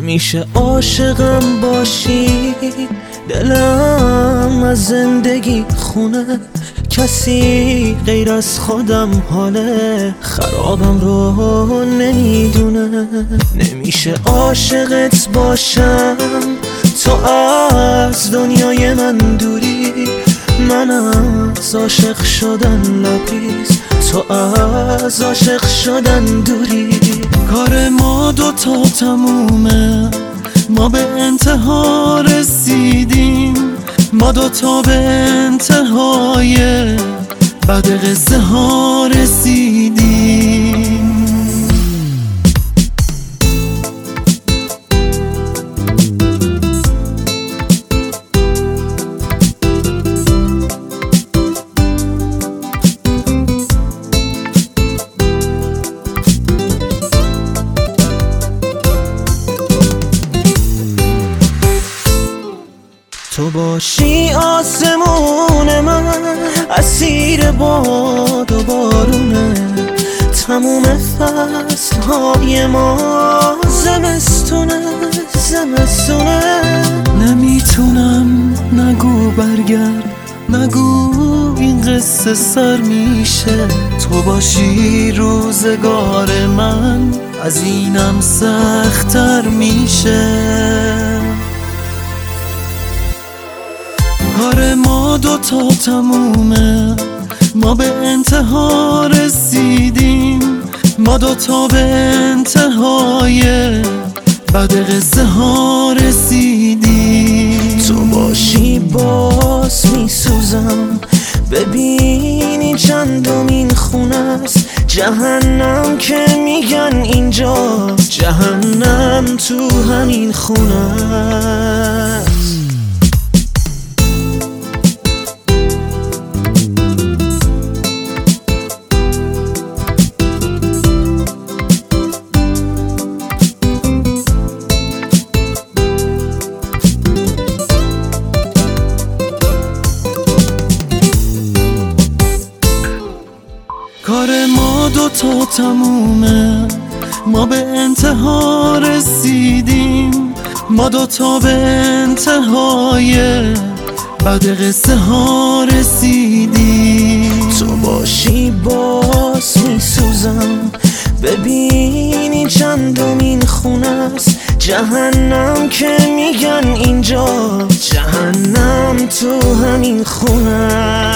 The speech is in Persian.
نمیشه عاشقم باشی، دلم از زندگی خونه، کسی غیر از خودم حاله خرابم رو نمیدونه. نمیشه عاشقت باشم، تو از دنیای من دوری، من از عاشق شدن لبریز، تو از عاشق شدن دوری. کار ما دوتا تمومه، ما به انتها رسیدیم، ما دوتا به انتهای بعد قصه ها رسیدیم. تو باشی آسمون من، اسیر باد و بارونه، تموم فصلهای ما زمستونه زمستونه. نمیتونم، نگو برگرد، نگو این قصه سر میشه. تو باشی روزگار من از اینم سخت‌تر میشه. کار ما دوتا تمومه، ما به انتها رسیدیم، ما دوتا به انتهای بعد قصه ها رسیدیم. تو باشی باز میسوزم، ببینی چندمین خونه است، جهنم که میگن اینجاست، جهنم تو همین خونه است. کار ما دوتا تمومه، ما به انتها رسیدیم، ما دوتا به انتهای بعد قصه ها رسیدیم. تو باشی باز میسوزم، ببینی چندمین خونه است، جهنم که میگن اینجا، جهنم تو همین خونه است.